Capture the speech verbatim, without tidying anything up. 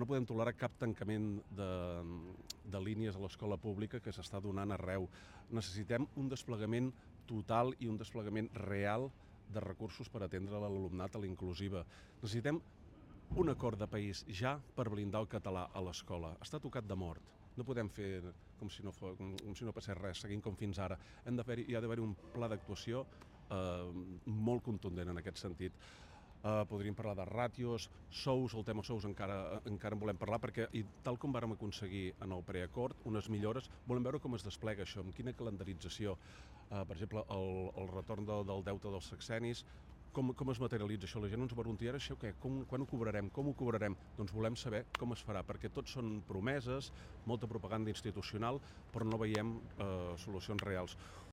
no podem tolerar cap tancament de, de línies a l'escola pública que s'està donant arreu. Necessitem un desplegament total i un desplegament real de recursos per atendre l'alumnat a la inclusiva. Necessitem un acord de país ja per blindar el català a l'escola. Està tocat de mort. No podem fer com si no, fos, com si no passés res, seguint com fins ara. Hem de hi ha d'haver un pla d'actuació eh, molt contundent en aquest sentit. Uh, podríem parlar de ràtios, sous, el tema sous encara, encara en volem parlar perquè, i tal com vàrem aconseguir en el preacord, unes millores, volem veure com es desplega això, amb quina calendarització. Uh, per exemple, el, el retorn del, del deute dels sexennis, com, com es materialitza això? La gent ens pregunta, i ara això què? Com, quan ho cobrarem? Com ho cobrarem? Doncs volem saber com es farà, perquè tot són promeses, molta propaganda institucional, però no veiem uh, solucions reals.